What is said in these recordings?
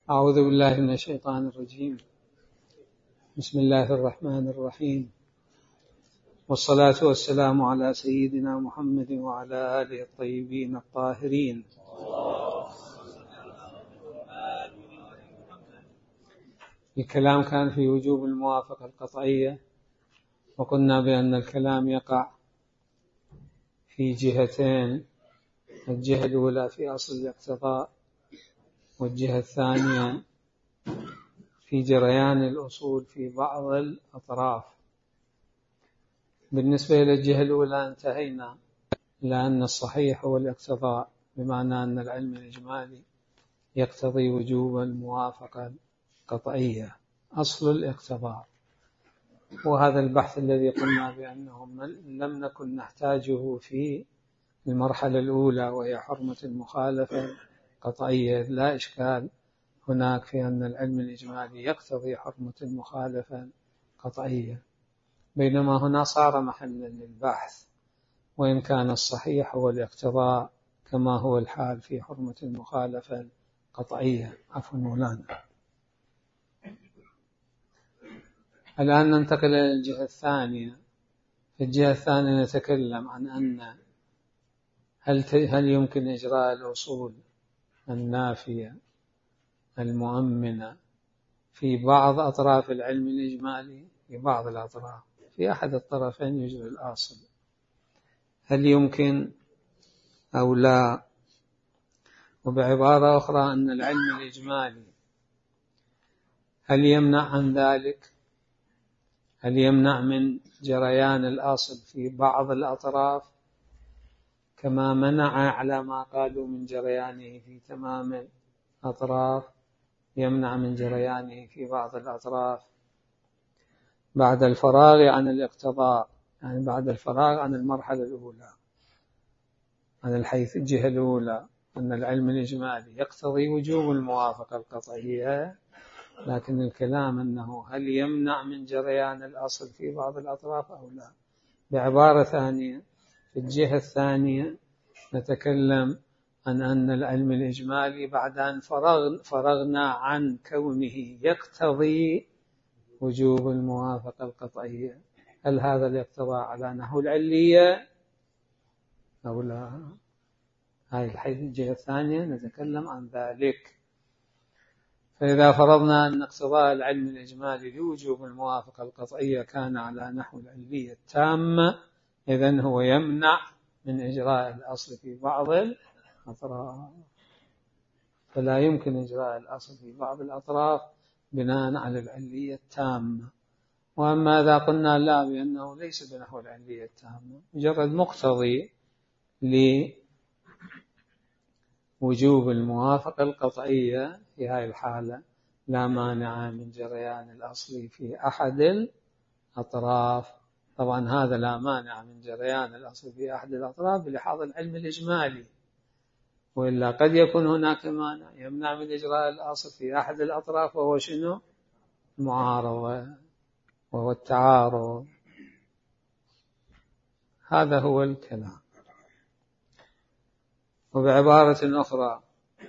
أعوذ بالله من الشيطان الرجيم. بسم الله الرحمن الرحيم، والصلاة والسلام على سيدنا محمد وعلى آله الطيبين الطاهرين. الكلام كان في وجوب الموافقة القطعية، وقلنا بأن الكلام يقع في جهتين: الجهة الأولى في أصل الاقتضاء، والجهة الثانية في جريان الأصول في بعض الأطراف. بالنسبة إلى الجهة الأولى انتهينا إلى أن الصحيح هو الاقتضاء، بمعنى أن العلم الإجمالي يقتضي وجوب الموافقة القطعية، أصل الاقتضاء. وهذا البحث الذي قلنا بأنه لم نكن نحتاجه في المرحلة الأولى، وهي حرمة المخالفة القطعية. لا إشكال هناك في أن العلم الإجمالي يقتضي حرمة المخالفة القطعية، بينما هنا صار محلا للبحث، وإن كان الصحيح هو الاقتضاء كما هو الحال في حرمة المخالفة القطعية. عفوا مولانا. الآن ننتقل إلى الجهة الثانية. في الجهة الثانية نتكلم عن أن هل يمكن إجراء الأصول النافية المؤمنة في بعض أطراف العلم الإجمالي، في بعض الأطراف، في أحد الطرفين يجري الأصل، هل يمكن أو لا؟ وبعبارة أخرى أن العلم الإجمالي هل يمنع عن ذلك؟ هل يمنع من جريان الأصل في بعض الأطراف كما منع على ما قالوا من جريانه في تمام الأطراف، يمنع من جريانه في بعض الأطراف بعد الفراغ عن الاقتضاء، يعني بعد الفراغ عن المرحلة الأولى، عن الحيث الجهة الأولى أن العلم الإجمالي يقتضي وجوب الموافقة القطعية، لكن الكلام أنه هل يمنع من جريان الأصل في بعض الأطراف أو لا. بعبارة ثانية، في الجهة الثانية نتكلم عن أن العلم الإجمالي بعد أن فرغنا عن كونه يقتضي وجوب الموافقة القطعية، هل هذا الاقتضاء على نحو العلية أو لا؟ هاي الحيث الجهة الثانية نتكلم عن ذلك. فإذا فرضنا أن اقتضاء العلم الإجمالي لوجوب الموافقة القطعية كان على نحو العلية التامة، إذن هو يمنع من إجراء الأصل في بعض الأطراف، فلا يمكن إجراء الأصل في بعض الأطراف بناء على العلية التامة. وأما إذا قلنا لا، بأنه ليس بنحو العلية التامة، مجرد مقتضي لوجوب الموافقة القطعية، في هذه الحالة لا مانع من جريان الأصل في أحد الأطراف. طبعا هذا لا مانع من جريان الأصل في أحد الأطراف بلحاظ العلم الإجمالي، وإلا قد يكون هناك مانع يمنع من إجراء الأصل في أحد الأطراف، وهو شنو؟ المعارضة، وهو التعارض. هذا هو الكلام. وبعبارة أخرى،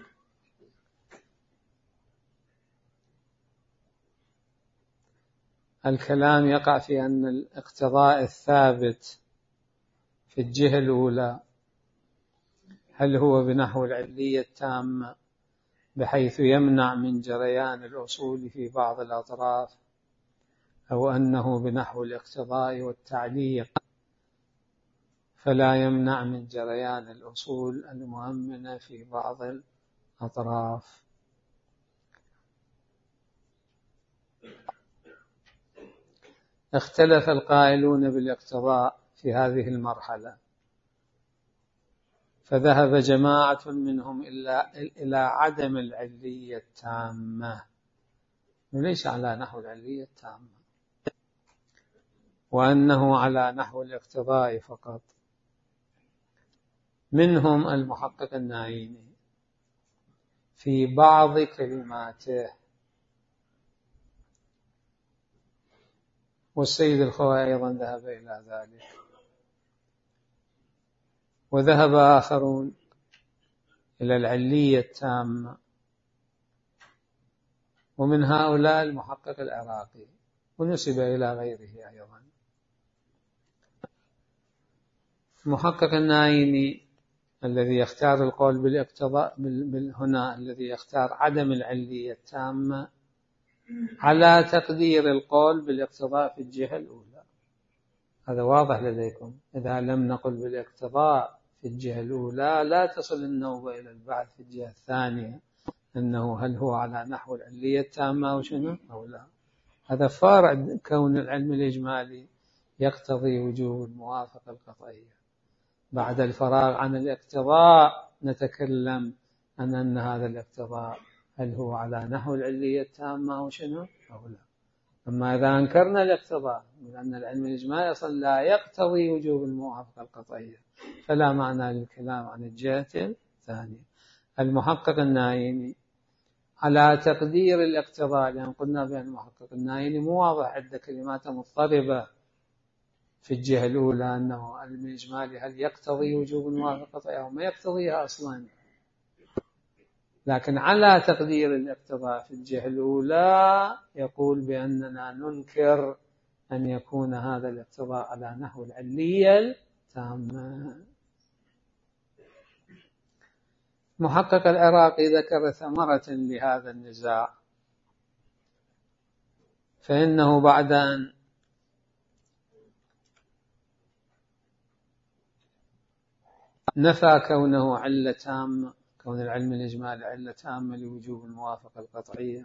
الكلام يقع في أن الاقتضاء الثابت في الجهة الأولى هل هو بنحو العلية التامة بحيث يمنع من جريان الأصول في بعض الأطراف، أو أنه بنحو الاقتضاء والتعليق فلا يمنع من جريان الأصول المؤمنة في بعض الأطراف. اختلف القائلون بالاقتضاء في هذه المرحلة، فذهب جماعة منهم إلى عدم العلية التامة، وليس على نحو العلية التامة، وأنه على نحو الاقتضاء فقط. منهم المحقق النعيمي في بعض كلماته، والسيد الخوئي أيضا ذهب إلى ذلك، وذهب آخرون إلى العلية التامة، ومن هؤلاء المحقق العراقي، ونسب إلى غيره أيضا. المحقق النايني الذي يختار القول بالاقتضاء هنا، الذي يختار عدم العلية التامة على تقدير القول بالاقتضاء في الجهة الأولى. هذا واضح لديكم. إذا لم نقل بالاقتضاء في الجهة الأولى لا تصل النوبة إلى البحث في الجهة الثانية أنه هل هو على نحو العلية التامة أو شنو أو لا. هذا فارع كون العلم الإجمالي يقتضي وجوب الموافقة القطعية. بعد الفراغ عن الاقتضاء نتكلم عن أن هذا الاقتضاء هل هو على نحو العلية التامة أو شنو أو لا. أما إذا أنكرنا الاقتضاء من أن العلم الإجمالي أصلا لا يقتضي وجوب الموافقة القطعية فلا معنى للكلام عن الجهة الثانية. المحقق النايني على تقدير الاقتضاء، لأن قلنا بأن المحقق النايني مو واضح عدة كلمات مضطربة في الجهة الأولى أنه العلم الإجمالي هل يقتضي وجوب الموافقة أو ما يقتضيها أصلا، لكن على تقدير الاقتضاء في الجهة الأولى يقول بأننا ننكر أن يكون هذا الاقتضاء على نحو العلية التامة. محقق العراقي ذكر ثمرة لهذا النزاع، فإنه بعد أن نفى كونه علة تامة، كون العلم الإجمالي علة تامة لوجوب الموافقة القطعية،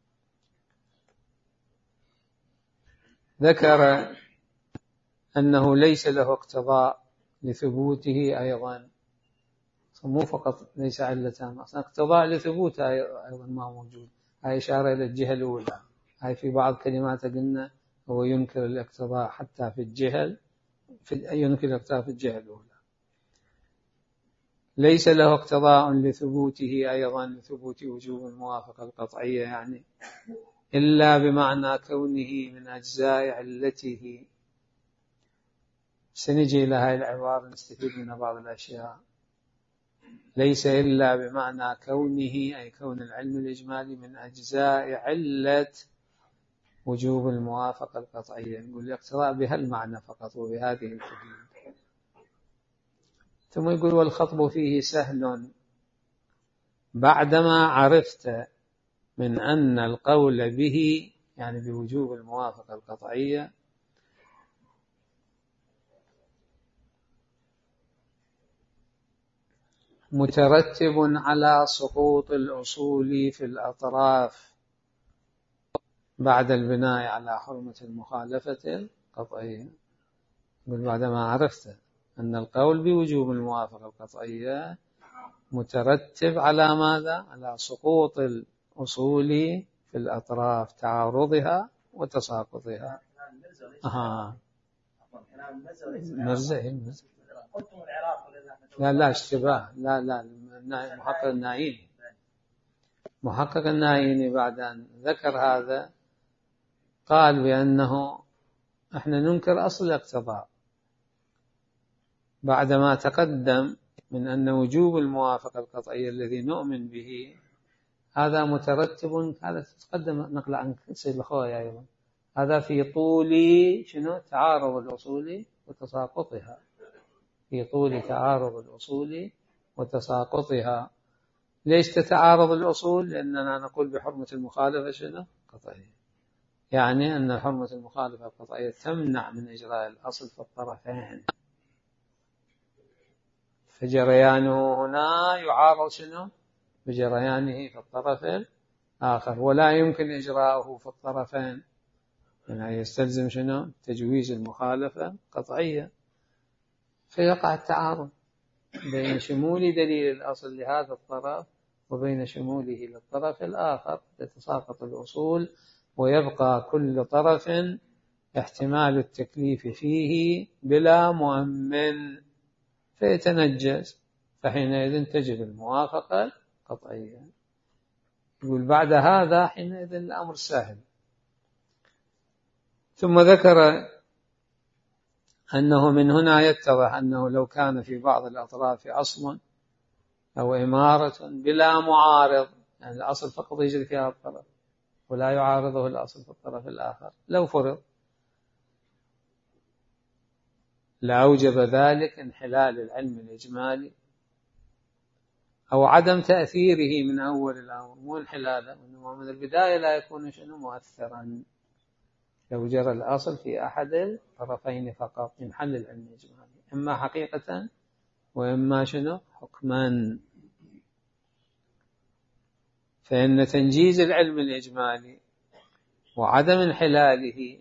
ذكر أنه ليس له اقتضاء لثبوته أيضا. مو فقط ليس علة تامة، أصلا اقتضاء لثبوته أيضا ما موجود. هاي إشارة إلى الجهة الأولى. هاي في بعض كلمات قلنا هو ينكر الاقتضاء حتى في الجهة ينكر الاقتضاء في الجهة الأولى. ليس له اقتضاء لثبوته أيضا، لثبوت وجوب الموافقة القطعية يعني، إلا بمعنى كونه من أجزاء علته. سنجي إلى هذه العبارة نستفيد من بعض الأشياء. ليس إلا بمعنى كونه، أي كون العلم الإجمالي من أجزاء علة وجوب الموافقة القطعية. نقول الاقتضاء بهالمعنى فقط وبهذه الكلمة. ثم يقول والخطب فيه سهل بعدما عرفت من أن القول به، يعني بوجوب الموافقة القطعية، مترتب على سقوط الأصول في الأطراف بعد البناء على حرمة المخالفة القطعية. بعدما عرفت أن القول بوجوب الموافقة القطعية مترتب على ماذا؟ على سقوط الأصول في الأطراف، تعارضها وتساقطها. مرزئ. لا اشتباه، لا محقق النايني. محقق النايني بعد أن ذكر هذا قال بأنه احنا ننكر أصل الاقتضاء بعدما تقدم من أن وجوب الموافقة القطعية الذي نؤمن به هذا مترتب، هذا تقدم نقل عن سيد الخوي أيضا، هذا في طول شنو تعارض الأصول وتساقطها، في طول تعارض الأصول وتساقطها. ليش تتعارض الأصول؟ لأننا نقول بحرمة المخالفة شنو قطعية، يعني أن حرمة المخالفة القطعية تمنع من إجراء الأصل في الطرفين، فجريانه هنا يعارض شنو بجريانه في الطرف الآخر، ولا يمكن إجراءه في الطرفين، يعني يستلزم شنو تجويز المخالفة قطعية، فيقع التعارض بين شمول دليل الأصل لهذا الطرف وبين شموله للطرف الآخر، تتساقط الأصول ويبقى كل طرف احتمال التكليف فيه بلا مؤمن فيتنجز، فحينئذ تجب الموافقة القطعية. يقول بعد هذا حينئذ الأمر سهل. ثم ذكر أنه من هنا يتضح أنه لو كان في بعض الأطراف أصل أو إمارة بلا معارض، يعني الأصل فقط يجري في هذا الطرف، ولا يعارضه الأصل في الطرف الآخر. لو فرض لأوجب ذلك انحلال العلم الإجمالي أو عدم تأثيره من أول الأمر، مو انحلاله، إنما من البداية لا يكون شنو مؤثرا. لو جرى الأصل في أحد الطرفين فقط ينحل العلم الإجمالي، إما حقيقة وإما شنو حكما. فإن تنجيز العلم الإجمالي وعدم انحلاله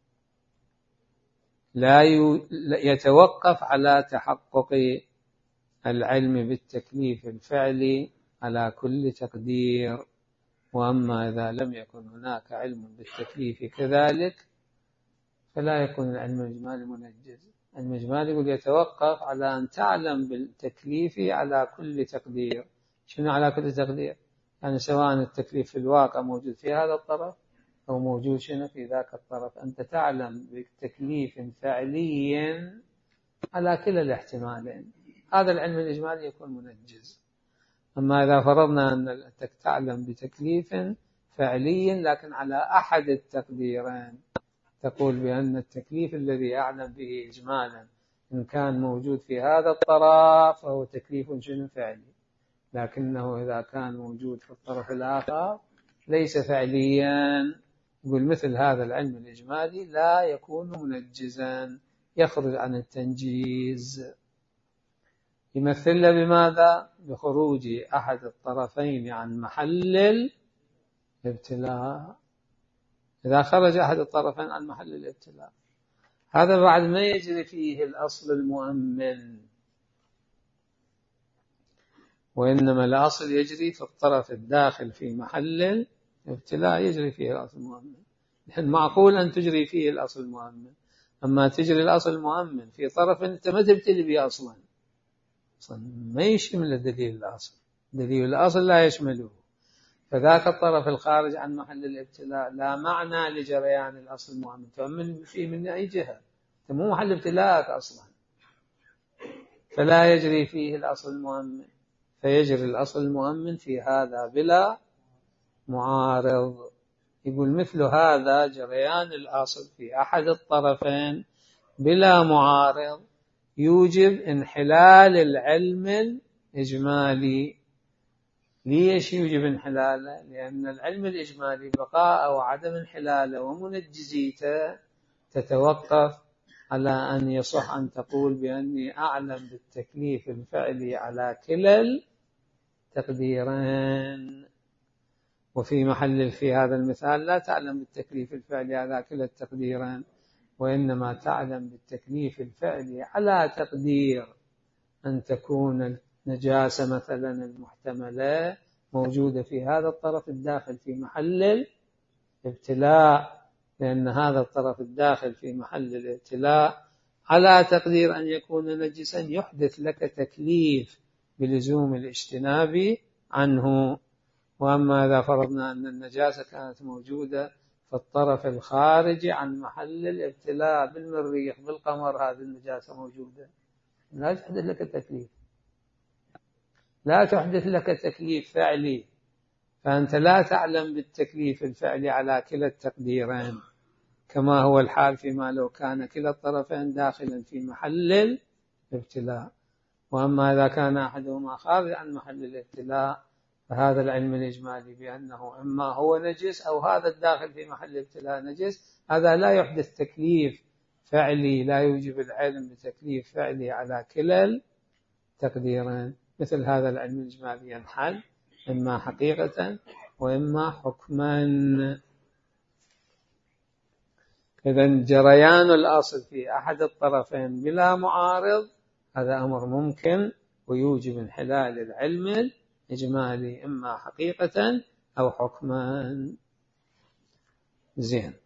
لا يتوقف على تحقق العلم بالتكليف الفعلي على كل تقدير. وأما إذا لم يكن هناك علم بالتكليف كذلك فلا يكون العلم الإجمالي منجز. العلم الإجمالي يقول يتوقف على أن تعلم بالتكليف على كل تقدير. شنو على كل تقدير؟ يعني سواء التكليف في الواقع موجود في هذا الطرف أو موجود شنو في ذاك الطرف، أنت تعلم بتكليف فعلي على كلا الاحتمالين، هذا العلم الإجمالي يكون منجز. أما إذا فرضنا أنك تعلم بتكليف فعلي لكن على أحد التقديرين، تقول بأن التكليف الذي أعلم به إجمالا إن كان موجود في هذا الطرف فهو تكليف شنو فعلي، لكنه إذا كان موجود في الطرف الآخر ليس فعليا، يقول مثل هذا العلم الإجمالي لا يكون منجزا، يخرج عن التنجيز. يمثل بماذا؟ بخروج أحد الطرفين عن محل الابتلاء. إذا خرج أحد الطرفين عن محل الابتلاء هذا بعد ما يجري فيه الأصل المؤمن، وإنما الأصل يجري في الطرف الداخل في محل الابتلاء، يجري فيه الأصل المؤمن. نحن معقول أن تجري فيه الأصل المؤمن، أما تجري الأصل المؤمن في طرف أنت ما تبتلي به أصلا ما يشمل دليل الأصل، دليل الأصل لا يشمله، فذاك الطرف الخارج عن محل الابتلاء لا معنى لجريان الأصل المؤمن. تؤمن فيه من أي جهة؟ مو محل ابتلاءك أصلا، فلا يجري فيه الأصل المؤمن، فيجري الأصل المؤمن في هذا بلا معارض. يقول مثل هذا جريان الأصل في أحد الطرفين بلا معارض يوجب انحلال العلم الإجمالي. ليش يوجب انحلاله؟ لأن العلم الإجمالي بقاء أو عدم انحلاله ومنجزيته تتوقف على أن يصح أن تقول بأني أعلم بالتكليف الفعلي على كلا التقديرين، وفي محل في هذا المثال لا تعلم بالتكليف الفعلي على كلا التقديرين، وإنما تعلم بالتكليف الفعلي على تقدير أن تكون النجاسة مثلا المحتملة موجودة في هذا الطرف الداخل في محل الابتلاء، لأن هذا الطرف الداخل في محل الابتلاء على تقدير أن يكون نجسا يحدث لك تكليف بلزوم الاجتناب عنه. وأما إذا فرضنا أن النجاسة كانت موجودة في الطرف الخارجي عن محل الابتلاء بالمريخ بالقمر، هذه النجاسة موجودة لا تحدث لك تكليف، لا تحدث لك تكليف فعلي، فأنت لا تعلم بالتكليف الفعلي على كلا التقديرين، كما هو الحال فيما لو كان كلا الطرفين داخلا في محل الابتلاء. وأما إذا كان أحدهما خارج عن محل الابتلاء فهذا العلم الإجمالي بأنه إما هو نجس أو هذا الداخل في محل الابتلاء نجس، هذا لا يحدث تكليف فعلي، لا يوجب العلم بتكليف فعلي على كلا التقديرين. مثل هذا العلم الإجمالي ينحل إما حقيقة وإما حكما. إذن جريان الأصل في أحد الطرفين بلا معارض هذا أمر ممكن ويوجب انحلال العلم الإجمالي إما حقيقة أو حكما. زين.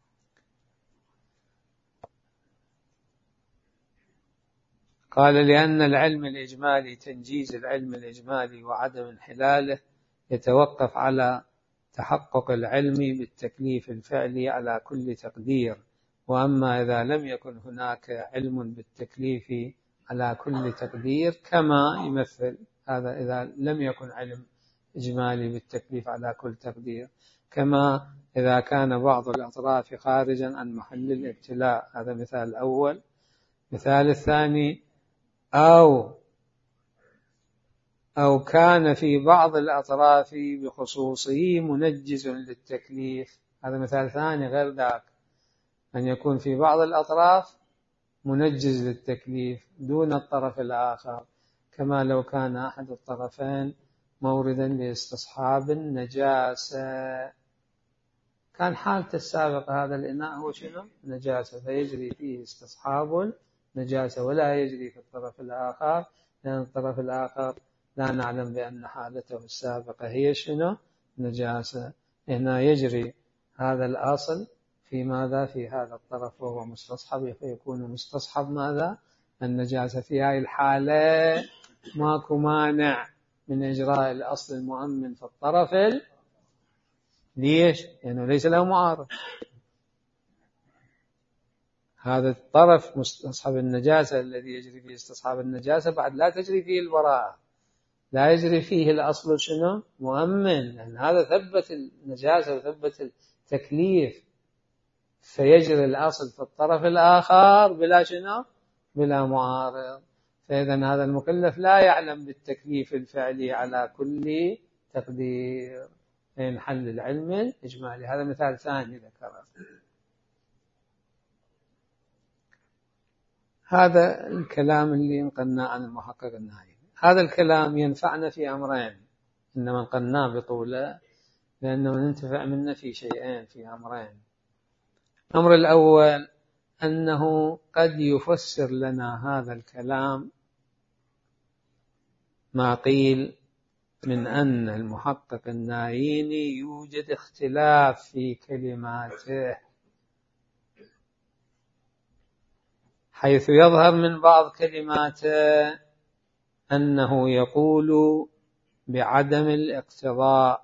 قال لأن العلم الإجمالي تنجيز العلم الإجمالي وعدم انحلاله يتوقف على تحقق العلم بالتكليف الفعلي على كل تقدير. وأما إذا لم يكن هناك علم بالتكليف على كل تقدير كما يمثل هذا إذا لم يكن علم إجمالي بالتكليف على كل تقدير، كما إذا كان بعض الأطراف خارجا عن محل الابتلاء. هذا مثال الأول. مثال الثاني: أو كان في بعض الأطراف بخصوصه منجز للتكليف. هذا مثال ثاني غير ذاك، أن يكون في بعض الأطراف منجز للتكليف دون الطرف الآخر، كما لو كان أحد الطرفين موردا لاستصحاب النجاسة. كان حالته السابقة هذا الإناء هو شنو؟ نجاسة، فيجري فيه استصحاب النجاسة، ولا يجري في الطرف الآخر، لأن الطرف الآخر لا نعلم بأن حالته السابقة هي شنو؟ نجاسة. هنا يجري هذا الأصل في ماذا؟ في هذا الطرف وهو مستصحب، فيكون مستصحب ماذا؟ النجاسة. في هذه الحالة ماكو مانع من إجراء الأصل المؤمن في الطرف. ليش؟ لأنه ليس له معارض. هذا الطرف مستصحب النجاسة الذي يجري فيه استصحاب النجاسة بعد لا تجري فيه البراءة، لا يجري فيه الأصل شنو؟ مؤمن، لأن هذا ثبت النجاسة وثبت التكليف، فيجري الأصل في الطرف الآخر بلا شنو؟ بلا معارض. فإذا هذا المكلف لا يعلم بالتكليف الفعلي على كل تقدير، من حل العلم الإجمالي. هذا مثال ثاني ذكره. هذا الكلام اللي نقلناه عن المحقق النهائي. هذا الكلام ينفعنا في أمرين، إنما نقلناه بطوله لأنه ننتفع منه في شيئين، في أمرين. الأمر الأول أنه قد يفسر لنا هذا الكلام ما قيل من أن المحقق الناييني يوجد اختلاف في كلماته، حيث يظهر من بعض كلماته أنه يقول بعدم الاقتضاء،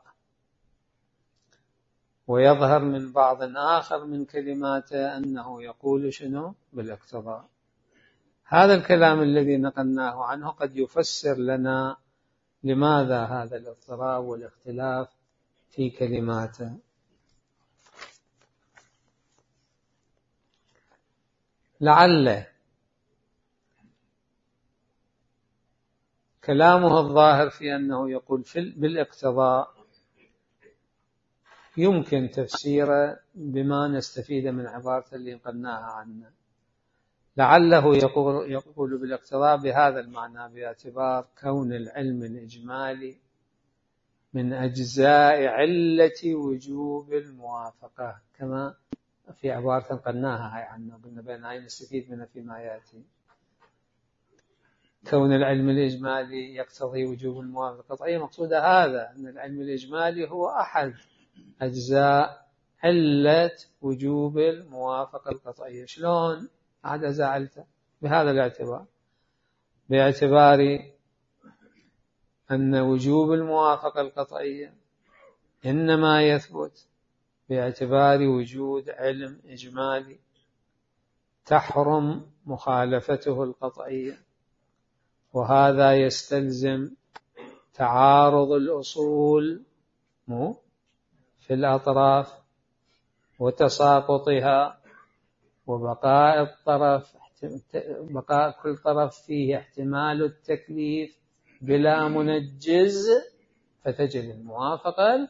ويظهر من بعض آخر من كلماته أنه يقول شنو؟ بالاقتضاء. هذا الكلام الذي نقلناه عنه قد يفسر لنا لماذا هذا الاضطراب والاختلاف في كلماته. لعل كلامه الظاهر في أنه يقول بالاقتضاء يمكن تفسيره بما نستفيد من عبارة اللي نقلناها عنه. لعله يقول بالاقتضاء بهذا المعنى باعتبار كون العلم الإجمالي من أجزاء علة وجوب الموافقة، كما في عبارة نقلناها هاي عنه، قلنا بأن هاي نستفيد منها فيما يأتي. كون العلم الإجمالي يقتضي وجوب الموافقة القطعية، مقصود هذا أن العلم الإجمالي هو أحد أجزاء علة وجوب الموافقة القطعية. شلون أحد أجزاء علته؟ بهذا الاعتبار، باعتبار أن وجوب الموافقة القطعية إنما يثبت باعتبار وجود علم إجمالي تحرم مخالفته القطعية، وهذا يستلزم تعارض الأصول في الأطراف وتساقطها، وبقاء كل طرف فيه احتمال التكليف بلا منجز، فتجد الموافقة.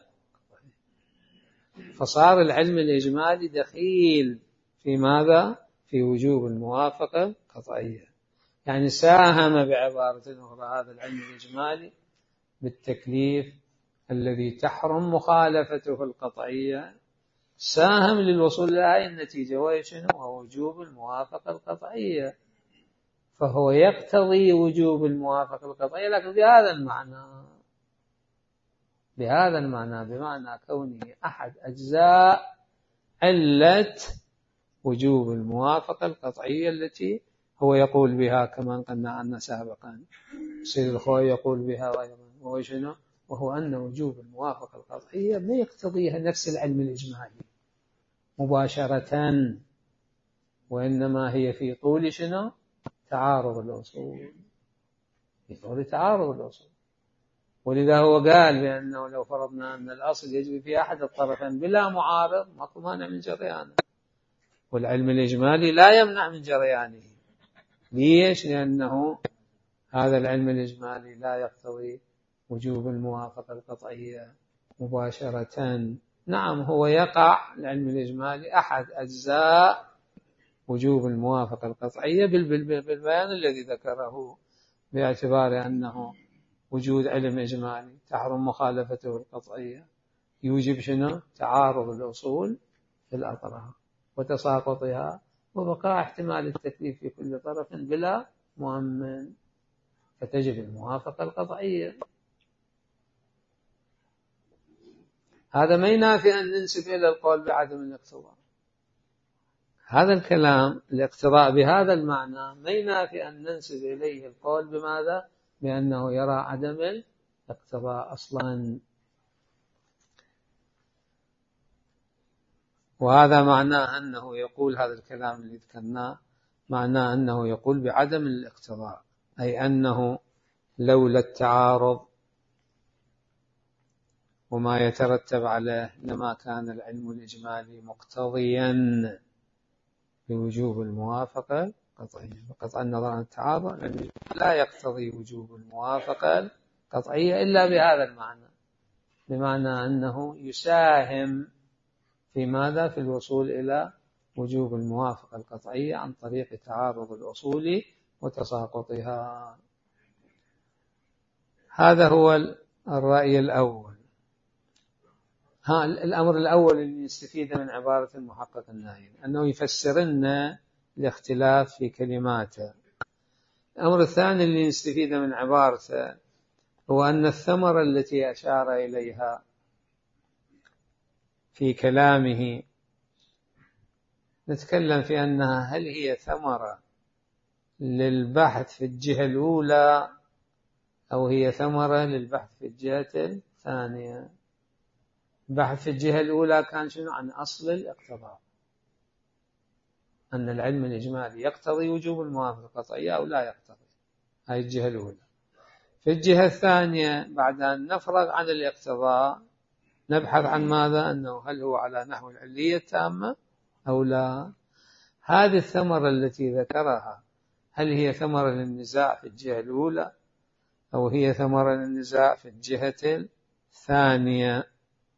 فصار العلم الإجمالي دخيل في ماذا؟ في وجوب الموافقة القطعية. يعني ساهم بعبارة أخرى هذا العلم الإجمالي بالتكليف الذي تحرم مخالفته القطعية، ساهم للوصول إلى هذه النتيجة، وهي شنو؟ وهو وجوب الموافقة القطعية. فهو يقتضي وجوب الموافقة القطعية، لكن بهذا المعنى بمعنى كونه أحد أجزاء علة وجوب الموافقة القطعية التي هو يقول بها كما قلنا عنها سابقا. سيد الخوي يقول بها أيضا، وهو شنو؟ وهو أن وجوب الموافقة القطعية ما يقتضيها نفس العلم الإجمالي مباشرة، وإنما هي في طول شنو؟ تعارض الأصول، في طول تعارض الأصول. ولذا هو قال بأنه لو فرضنا أن الأصل يجري في أحد الطرفين بلا معارض ماكو مانع من جريانه، والعلم الإجمالي لا يمنع من جريانه. ليش؟ لأنه هذا العلم الإجمالي لا يقتضي وجوب الموافقة القطعية مباشرة. نعم هو يقع العلم الإجمالي أحد أجزاء وجوب الموافقة القطعية بالبيان الذي ذكره، باعتبار أنه وجود علم إجمالي تحرم مخالفته القطعية يوجب شنو؟ تعارض الأصول في الأطراف وتساقطها وبقاء احتمال التكليف في كل طرف بلا مؤمن، فتجب الموافقة القطعية. هذا ما ينافي أن ننسب إلى القول بعدم الاقتضاء. هذا الكلام الاقتضاء بهذا المعنى ما ينافي أن ننسب إليه القول بماذا؟ بأنه يرى عدم الاقتضاء أصلا. وهذا معناه أنه يقول هذا الكلام اللي ذكرناه معناه أنه يقول بعدم الاقتضاء، أي أنه لولا التعارض وما يترتب عليه لما كان العلم الإجمالي مقتضيا بوجوب الموافقة القطعية. بقطع النظر عن التعارض لا يقتضي وجوب الموافقة القطعية إلا بهذا المعنى، بمعنى أنه يساهم في ماذا؟ في الوصول إلى وجوب الموافقة القطعية عن طريق تعارض الأصول وتساقطها. هذا هو الرأي الأول. الأمر الأول اللي نستفيده من عبارة المحقق الناهي أنه يفسر لنا الاختلاف في كلماته. الأمر الثاني اللي نستفيده من عبارته هو أن الثمرة التي أشار إليها في كلامه نتكلم في أنها هل هي ثمرة للبحث في الجهة الأولى أو هي ثمرة للبحث في الجهة الثانية. البحث في الجهة الأولى كان شنو؟ عن أصل الاقتضاء، أن العلم الإجمالي يقتضي وجوب الموافقة القطعية أو لا يقتضي. هذه الجهة الأولى. في الجهة الثانية بعد أن نفرغ عن الاقتضاء نبحث عن ماذا؟ أنه هل هو على نحو العلية التامة أو لا. هذه الثمرة التي ذكرها هل هي ثمرة للنزاع في الجهة الأولى أو هي ثمرة للنزاع في الجهة الثانية؟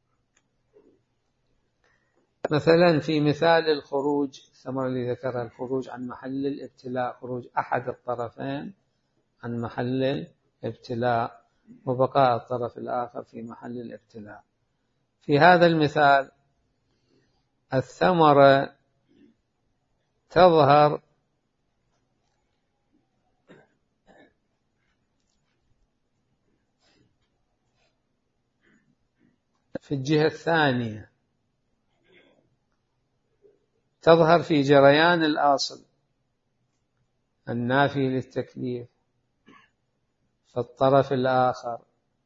مثلا في مثال الخروج، الثمرة اللي ذكرها الخروج عن محل الابتلاء، خروج أحد الطرفين عن محل الابتلاء وبقاء الطرف الآخر في محل الابتلاء. في هذا المثال الثمرة تظهر في الجهة الثانية، تظهر في جريان الأصل النافي للتكليف فالطرف الآخر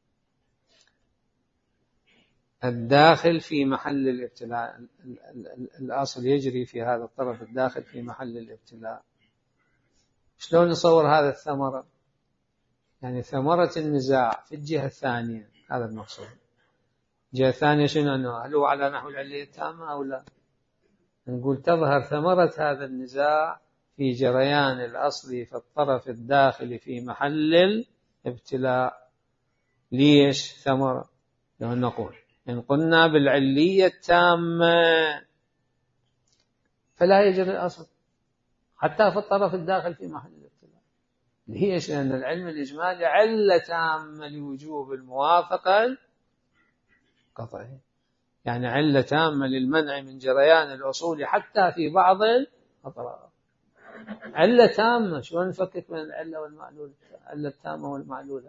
الداخل في محل الابتلاء. الأصل يجري في هذا الطرف الداخل في محل الابتلاء. شلون نصور هذا الثمرة؟ يعني ثمرة النزاع في الجهة الثانية، هذا المقصود. الجهة الثانية شنو؟ أنه هل هو على نحو العلية التامة أو لا؟ نقول تظهر ثمرة هذا النزاع في جريان الأصل في الطرف الداخل في محل الابتلاء. ليش ثمرة؟ لأن نقول إن قلنا بالعلية التامة فلا يجري الأصل حتى في الطرف الداخل في محل الابتلاء. ليش؟ لأن العلم الإجمالي علة تامة لوجوب الموافقة القطعية، يعني علة تامة للمنع من جريان الأصول حتى في بعض الأطراف. علة تامة. شلون نفكك بين العلة والمعلول؟ علة التامة والمعلولة.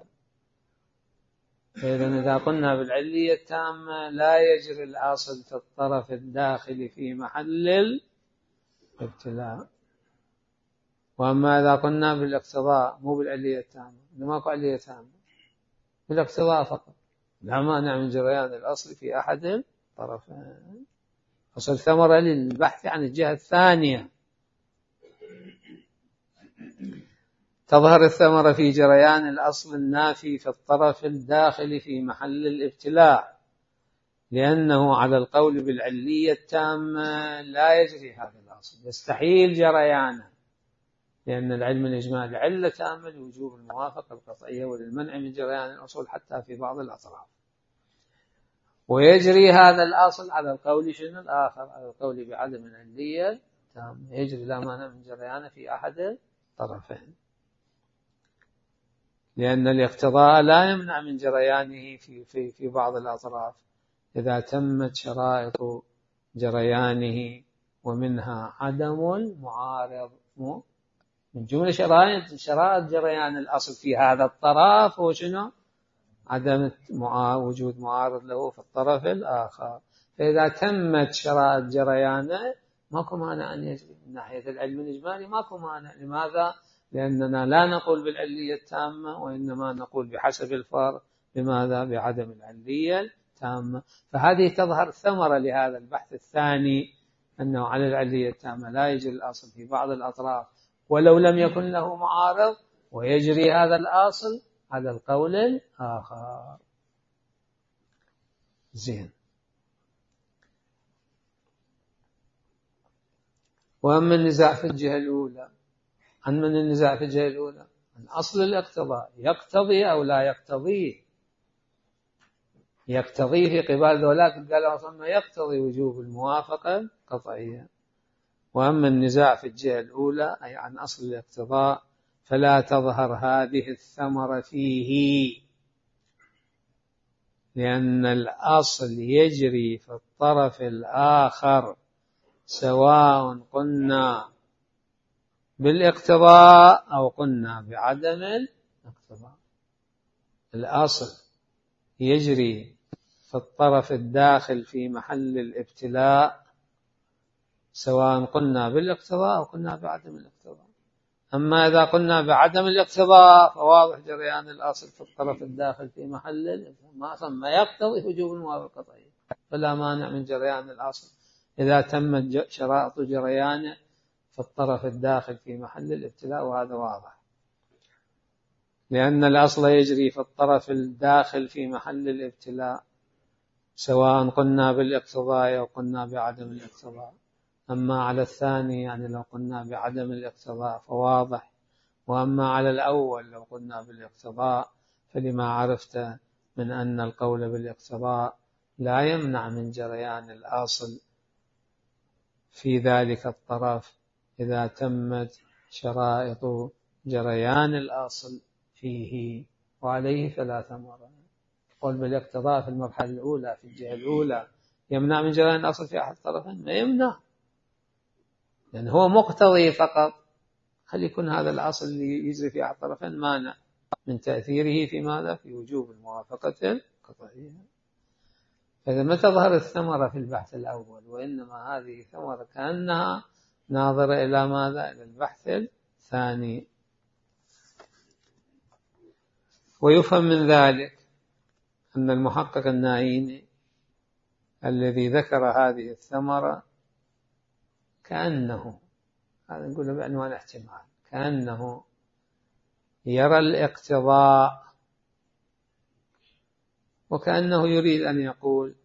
إذا قلنا بالعلية التامة لا يجري الأصل في الطرف الداخل في محل الابتلاء. وأما إذا قلنا بالاقتضاء مو بالعلية التامة، ماكو علية تامة، بالاقتضاء فقط لا مانع من جريان الأصل في أحد الطرفين. أصل ثمرة للبحث عن الجهة الثانية. تظهر الثمرة في جريان الأصل النافي في الطرف الداخل في محل الابتلاء، لأنه على القول بالعلية التامة لا يجري هذا الأصل، يستحيل جريانه، لأن العلم الإجمالي علة تامة لوجوب الموافقة القطعية وللمنع من جريان الأصول حتى في بعض الأطراف. ويجري هذا الأصل على القول شنو الآخر، على القول بعدم العلية التامة، يجري لا مانع من جريانه في أحد الطرفين، لأن الاقتضاء لا يمنع من جريانه في بعض الأطراف إذا تمت شرائط جريانه، ومنها عدم المعارض. من جملة شرائط جريان الأصل في هذا الطرف هو شنو؟ عدم وجود معارض له في الطرف الآخر. فإذا تمت شرائط جريانه ماكو مانع أن يجري. من ناحية العلم الإجمالي ماكو مانع. لماذا؟ لأننا لا نقول بالعلية التامة، وإنما نقول بحسب الفرق. بماذا؟ بعدم العلية التامة. فهذه تظهر ثمرة لهذا البحث الثاني، أنه على العلية التامة لا يجري الأصل في بعض الأطراف ولو لم يكن له معارض، ويجري هذا الأصل على القول الآخر. زين. وأما النزاع في الجهة الأولى، عن من النزاع في الجهة الأولى؟ عن أصل الاقتضاء، يقتضي أو لا يقتضي. يقتضي في قبال ذولاك قالوا أصلا يقتضي وجوب الموافقة القطعية. وأما النزاع في الجهة الأولى أي عن أصل الاقتضاء فلا تظهر هذه الثمرة فيه، لأن الأصل يجري في الطرف الآخر سواء قلنا بالاقتضاء أو قلنا بعدم الاقتضاء. الأصل يجري في الطرف الداخل في محل الابتلاء سواء قلنا بالاقتضاء أو قلنا بعدم الاقتضاء. أما إذا قلنا بعدم الاقتضاء فواضح جريان الأصل في الطرف الداخل في محل الابتلاء، ما ثم يقتضي وجوب الموافقة القطعية، فلا مانع من جريان الأصل إذا تمت شرائط جريانه في الطرف الداخل في محل الابتلاء، وهذا واضح. لأن الأصل يجري في الطرف الداخل في محل الابتلاء سواء قلنا بالاقتضاء أو قلنا بعدم الاقتضاء. أما على الثاني يعني لو قلنا بعدم الاقتضاء فواضح، وأما على الأول لو قلنا بالاقتضاء فلما عرفت من أن القول بالاقتضاء لا يمنع من جريان الأصل في ذلك الطرف إذا تمت شرائط جريان الأصل فيه، وعليه فلا ثمرة. قول بالاقتضاء في المرحلة الأولى في الجهة الأولى يمنع من جريان الأصل في أحد الطرفين؟ ما يمنع، لأن هو مقتضي فقط. هل يكون هذا الأصل اللي يجري في أحد الطرفين مانع من تأثيره في ماذا؟ في وجوب الموافقة القطعية. فإذا ما تظهر الثمرة في البحث الأول، وإنما هذه ثمرة كأنها ناظرة إلى ماذا؟ إلى البحث الثاني. ويفهم من ذلك أن المحقق النائيني الذي ذكر هذه الثمرة كأنه، هذا نقوله بعنوان احتمال، كأنه يرى الاقتضاء وكأنه يريد أن يقول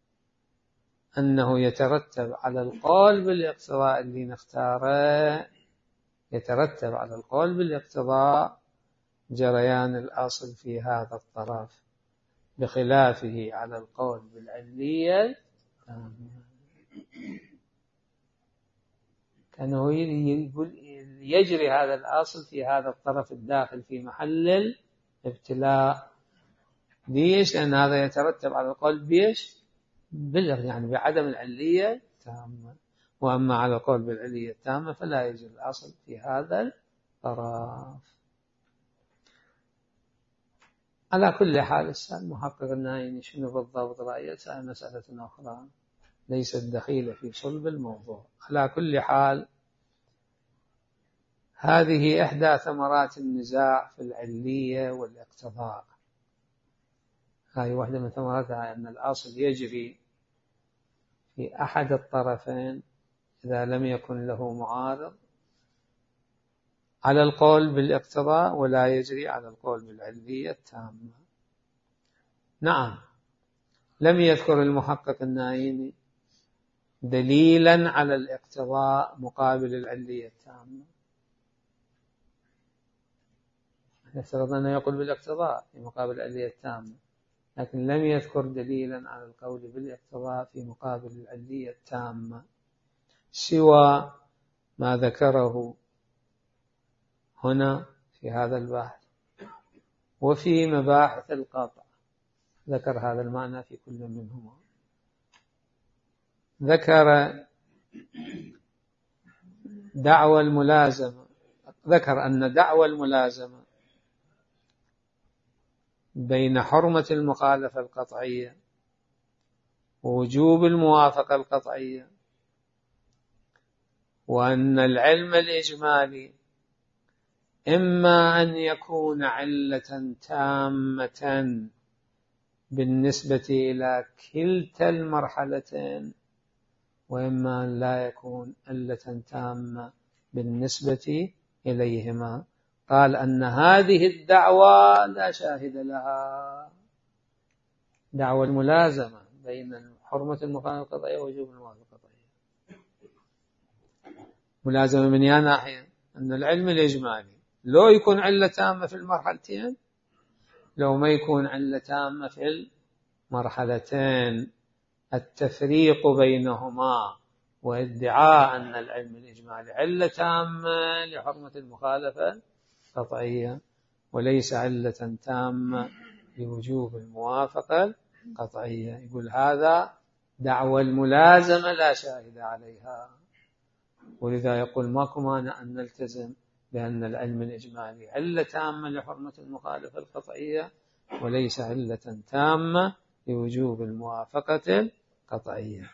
أنه يترتب على القول بالاقتضاء اللي نختاره، يترتب على القول بالاقتضاء جريان الأصل في هذا الطرف، بخلافه على القول بالعلية كأنه يقول يجري هذا الأصل في هذا الطرف الداخل في محل الابتلاء. ليش؟ لأن هذا يترتب على القول بيش يعني بعدم العلية التامة. وأما على القول بالعلية التامة فلا يجري الأصل في هذا الطرف. على كل حال المحقق النائيني شنو بالضبط رأيه مسألة أخرى ليست دخيلة في صلب الموضوع. على كل حال هذه إحدى ثمرات النزاع في العلية والاقتضاء. هذه واحدة من ثمراتها أن الأصل يجري في أحد الطرفين إذا لم يكن له معارض، على القول بالاقتضاء ولا يجري على القول بالعلية التامة. نعم، لم يذكر المحقق النايني دليلا على الاقتضاء مقابل العلية التامة. يفترض أنه يقول بالاقتضاء في مقابل العلية التامة، لكن لم يذكر دليلا على القول بالاقتضاء في مقابل العلية التامة سوى ما ذكره هنا في هذا البحث. وفي مباحث القطع ذكر هذا المعنى في كل منهما. ذكر دعوى الملازمة، ذكر أن دعوى الملازمة بين حرمة المخالفة القطعية ووجوب الموافقة القطعية، وأن العلم الإجمالي إما أن يكون علة تامة بالنسبة إلى كلتا المرحلتين، وإما أن لا يكون علة تامة بالنسبة إليهما. قال أن هذه الدعوة لا شاهد لها، دعوى الملازمة بين حرمة المخالفة القطعية ووجوب الموافقة القطعية. ملازمة من يا ناحية أن العلم الإجمالي لو يكون علة تامة في المرحلتين، لو ما يكون علة تامة في المرحلتين، التفريق بينهما وادعاء أن العلم الإجمالي علة تامة لحرمة المخالفة القطعية وليس علة تامة لوجوب الموافقة القطعية. يقول هذا دعوى الملازمة لا شاهد عليها، ولذا يقول ماكو مانع أن نلتزم بأن العلم الإجمالي علة تامة لحرمة المخالفة القطعية وليس علة تامة لوجوب الموافقة القطعية.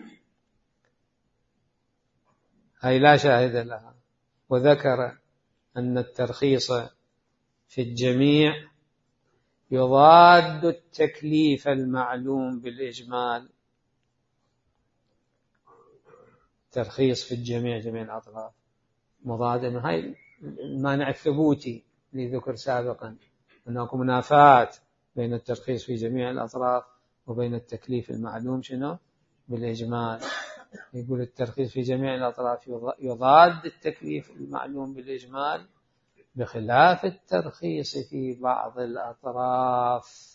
هي لا شاهد لها. وذكر أن الترخيص في الجميع يضاد التكليف المعلوم بالإجمال. ترخيص في الجميع، جميع الأطراف، مضاد. هاي المانع الثبوتي اللي ذكر سابقا، هناك منافاة بين الترخيص في جميع الأطراف وبين التكليف المعلوم شنو بالإجمال. يقول الترخيص في جميع الأطراف يضاد التكليف المعلوم بالإجمال، بخلاف الترخيص في بعض الأطراف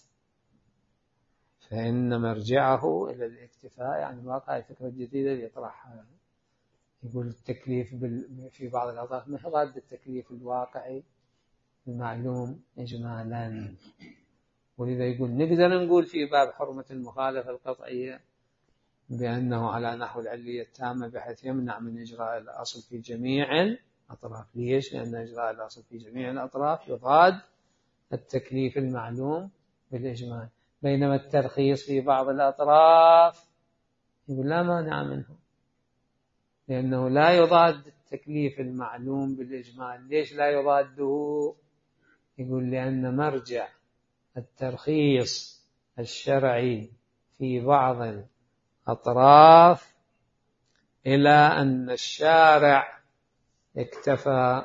فإن مرجعه إلى الاكتفاء. يعني واقع الفكرة الجديدة اللي يطرحها، يقول التكليف في بعض الأطراف ما يضاد التكليف الواقعي المعلوم إجمالا. ولذا يقول نقدر نقول في باب حرمة المخالفة القطعية بأنه على نحو العلية التامة بحيث يمنع من إجراء الأصل في جميع الأطراف. ليش؟ لأن إجراء الأصل في جميع الأطراف يضاد التكليف المعلوم بالإجمال، بينما الترخيص في بعض الأطراف يقول لا مانع منه، لأنه لا يضاد التكليف المعلوم بالإجمال. ليش لا يضاده؟ يقول لأن مرجع الترخيص الشرعي في بعض الأطراف إلى أن الشارع اكتفى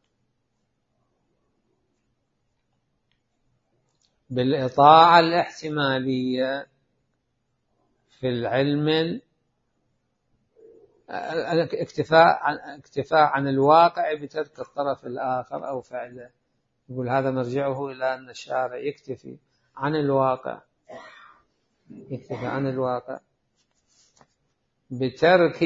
بالإطاعة الاحتمالية في العلم، اكتفاء عن الواقع بترك الطرف الآخر أو فعله. يقول هذا مرجعه إلى أن الشارع يكتفي عن الواقع، يكتفي عن الواقع بترك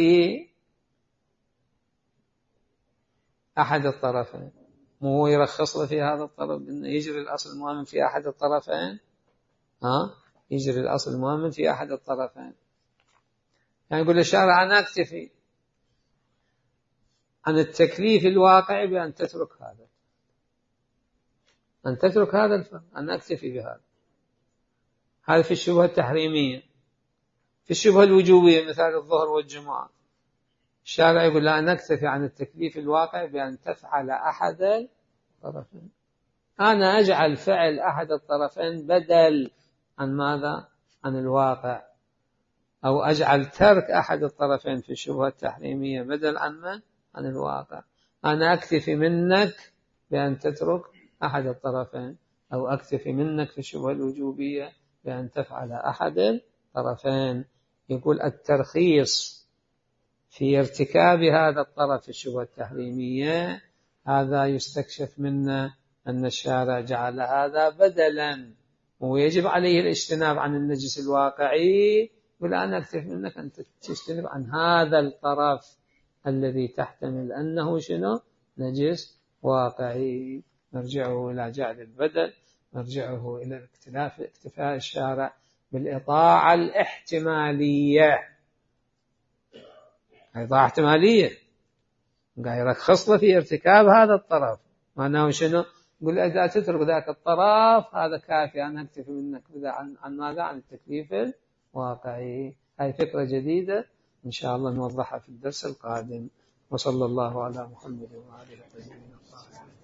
أحد الطرفين. مو يرخص له في هذا الطرف إنه يجري الأصل المؤمن في أحد الطرفين، يجري الأصل المؤمن في أحد الطرفين. يعني يقول الشارع أنا أكتفي عن التكليف الواقعي بأن تترك هذا، أن تترك هذا الفرق، أنا أكتفي بهذا. هذا في الشبهة التحريمية. في الشبهة الوجوبية مثال الظهر والجمعة، الشارع يقول لا نكتفي عن التكليف الواقع بأن تفعل أحد الطرفين. أنا أجعل فعل أحد الطرفين بدل عن ماذا؟ عن الواقع، أو أجعل ترك أحد الطرفين في الشبهة التحريمية بدل عن الواقع. أنا أكتفي منك بأن تترك أحد الطرفين، أو أكتفي منك في الشبهة الوجوبية بأن تفعل أحد الطرفين. يقول الترخيص في ارتكاب هذا الطرف في الشبهة التحريمية هذا يستكشف منا أن الشارع جعل هذا بدلا، ويجب عليه الاجتناب عن النجس الواقعي، والآن أكتفي منك أن تجتنب عن هذا الطرف الذي تحتمل أنه شنو؟ نجس واقعي. نرجعه إلى جعل البدل، نرجعه إلى اكتفاء الشارع بالإطاعة الاحتمالية. إطاعة احتمالية قاعد يرخص له في ارتكاب هذا الطرف، معناه شنو؟ يقول إذا تترك ذاك الطرف هذا كافي، أنا أكتفي منك عن ماذا؟ عن التكليف الواقعي. هاي فكرة جديدة إن شاء الله نوضحها في الدرس القادم. وصلى الله على محمد وآله وصحبه.